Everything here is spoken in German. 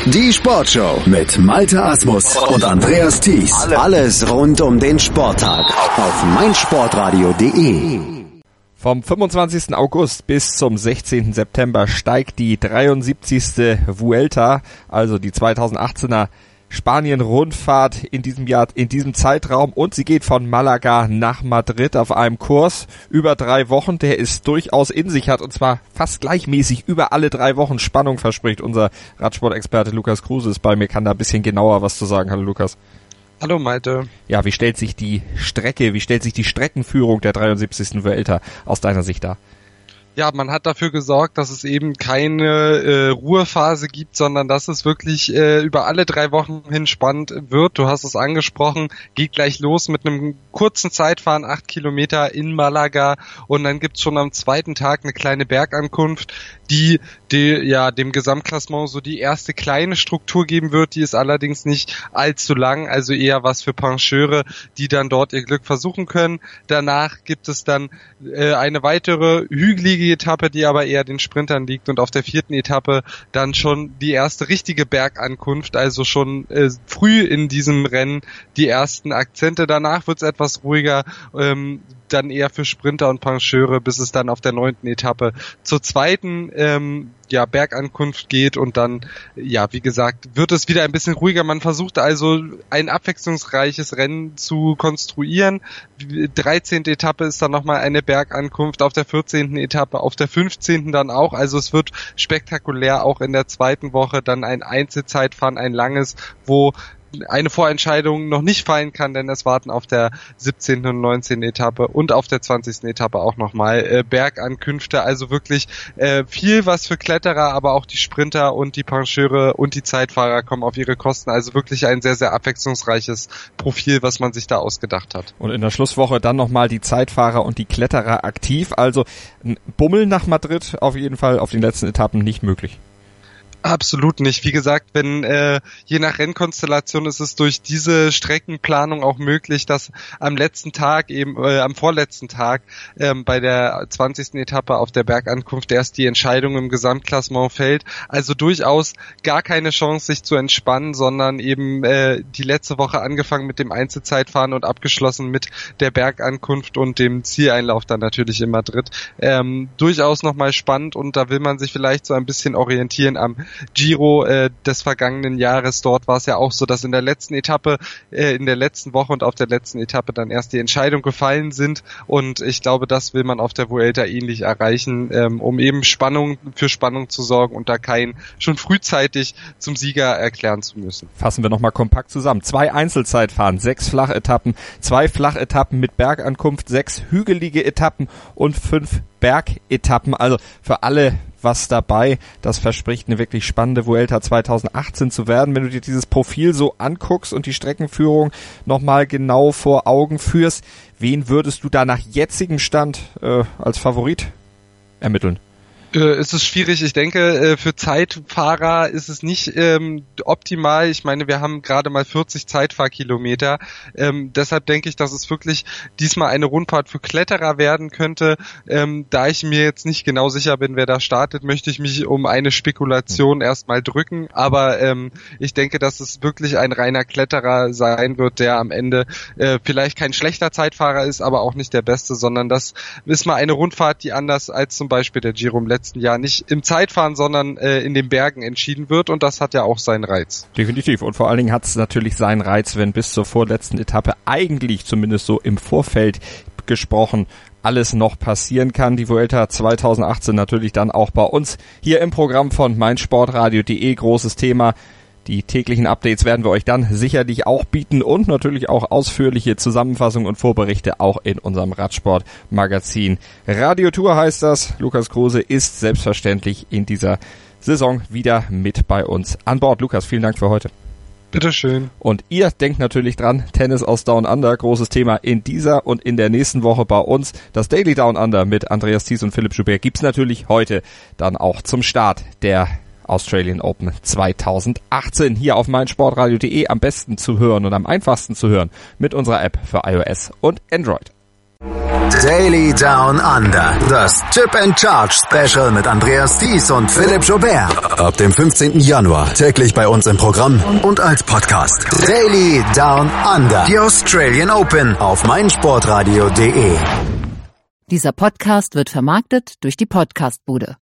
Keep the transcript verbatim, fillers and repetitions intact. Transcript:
Die Sportshow mit Malte Asmus und Andreas Thies. Alles rund um den Sporttag auf meinsportradio punkt de. Vom fünfundzwanzigsten August bis zum sechzehnten September steigt die dreiundsiebzigste Vuelta, also die zweitausendachtzehner Spanien-Rundfahrt in diesem Jahr, in diesem Zeitraum, und sie geht von Malaga nach Madrid auf einem Kurs über drei Wochen, der es durchaus in sich hat, und zwar fast gleichmäßig über alle drei Wochen Spannung verspricht. Unser Radsportexperte Lukas Kruse ist bei mir, kann da ein bisschen genauer was zu sagen. Hallo Lukas. Hallo Malte. Ja, wie stellt sich die Strecke, wie stellt sich die Streckenführung der dreiundsiebzigsten Vuelta aus deiner Sicht dar? Ja, man hat dafür gesorgt, dass es eben keine äh, Ruhephase gibt, sondern dass es wirklich äh, über alle drei Wochen hin spannend wird. Du hast es angesprochen, geht gleich los mit einem kurzen Zeitfahren, acht Kilometer in Malaga, und dann gibt's schon am zweiten Tag eine kleine Bergankunft, die, die ja dem Gesamtklassement so die erste kleine Struktur geben wird. Die ist allerdings nicht allzu lang, also eher was für Pencheure, die dann dort ihr Glück versuchen können. Danach gibt es dann äh, eine weitere hügelige Etappe, die aber eher den Sprintern liegt, und auf der vierten Etappe dann schon die erste richtige Bergankunft, also schon äh, früh in diesem Rennen die ersten Akzente. Danach wird's etwas ruhiger, ähm, dann eher für Sprinter und Pencheure, bis es dann auf der neunten Etappe zur zweiten ähm, ja, Bergankunft geht, und dann, ja, wie gesagt, wird es wieder ein bisschen ruhiger. Man versucht also ein abwechslungsreiches Rennen zu konstruieren. dreizehnte Etappe ist dann nochmal eine Bergankunft, auf der vierzehnten Etappe, auf der fünfzehnten dann auch. Also es wird spektakulär, auch in der zweiten Woche dann ein Einzelzeitfahren, ein langes, wo eine Vorentscheidung noch nicht fallen kann, denn es warten auf der siebzehnten und neunzehnten Etappe und auf der zwanzigsten Etappe auch nochmal äh, Bergankünfte. Also wirklich äh, viel was für Kletterer, aber auch die Sprinter und die Pencheure und die Zeitfahrer kommen auf ihre Kosten. Also wirklich ein sehr, sehr abwechslungsreiches Profil, was man sich da ausgedacht hat. Und in der Schlusswoche dann nochmal die Zeitfahrer und die Kletterer aktiv. Also ein Bummel nach Madrid auf jeden Fall auf den letzten Etappen nicht möglich. Absolut nicht. Wie gesagt, wenn äh, je nach Rennkonstellation ist es durch diese Streckenplanung auch möglich, dass am letzten Tag, eben äh, am vorletzten Tag ähm, bei der zwanzigsten Etappe auf der Bergankunft erst die Entscheidung im Gesamtklassement fällt. Also durchaus gar keine Chance, sich zu entspannen, sondern eben äh, die letzte Woche angefangen mit dem Einzelzeitfahren und abgeschlossen mit der Bergankunft und dem Zieleinlauf dann natürlich in Madrid. Ähm, durchaus nochmal spannend, und da will man sich vielleicht so ein bisschen orientieren am Giro äh, des vergangenen Jahres. Dort war es ja auch so, dass in der letzten Etappe, äh, in der letzten Woche und auf der letzten Etappe dann erst die Entscheidung gefallen sind, und ich glaube, das will man auf der Vuelta ähnlich erreichen, ähm, um eben Spannung für Spannung zu sorgen und da keinen schon frühzeitig zum Sieger erklären zu müssen. Fassen wir nochmal kompakt zusammen. Zwei Einzelzeitfahren, sechs Flachetappen, zwei Flachetappen mit Bergankunft, sechs hügelige Etappen und fünf Bergetappen. Also für alle was dabei. Das verspricht eine wirklich spannende Vuelta zweitausendachtzehn zu werden. Wenn du dir dieses Profil so anguckst und die Streckenführung nochmal genau vor Augen führst, wen würdest du da nach jetzigem Stand äh, als Favorit ermitteln? Äh, es ist schwierig. Ich denke, äh, für Zeitfahrer ist es nicht ähm, optimal. Ich meine, wir haben gerade mal vierzig Zeitfahrkilometer. Ähm, deshalb denke ich, dass es wirklich diesmal eine Rundfahrt für Kletterer werden könnte. Ähm, da ich mir jetzt nicht genau sicher bin, wer da startet, möchte ich mich um eine Spekulation erstmal drücken. Aber ähm, ich denke, dass es wirklich ein reiner Kletterer sein wird, der am Ende äh, vielleicht kein schlechter Zeitfahrer ist, aber auch nicht der Beste, sondern das ist mal eine Rundfahrt, die anders als zum Beispiel der Giro im letzten Jahr nicht im Zeitfahren, sondern äh, in den Bergen entschieden wird, und das hat ja auch seinen Reiz. Definitiv, und vor allen Dingen hat es natürlich seinen Reiz, wenn bis zur vorletzten Etappe eigentlich zumindest so im Vorfeld gesprochen alles noch passieren kann. Die Vuelta zweitausendachtzehn natürlich dann auch bei uns hier im Programm von meinsportradio punkt de, großes Thema. Die täglichen Updates werden wir euch dann sicherlich auch bieten und natürlich auch ausführliche Zusammenfassungen und Vorberichte auch in unserem Radsport-Magazin. Radio Tour heißt das. Lukas Kruse ist selbstverständlich in dieser Saison wieder mit bei uns an Bord. Lukas, vielen Dank für heute. Bitteschön. Und ihr denkt natürlich dran, Tennis aus Down Under, großes Thema in dieser und in der nächsten Woche bei uns. Das Daily Down Under mit Andreas Thies und Philipp Joubert gibt's natürlich heute dann auch zum Start der Australian Open zweitausendachtzehn hier auf meinsportradio punkt de, am besten zu hören und am einfachsten zu hören mit unserer App für iOS und Android. Daily Down Under. Das Chip and Charge Special mit Andreas Thies und Philipp Joubert. Ab dem fünfzehnten Januar täglich bei uns im Programm und als Podcast. Daily Down Under. Die Australian Open auf meinsportradio punkt de. Dieser Podcast wird vermarktet durch die Podcastbude.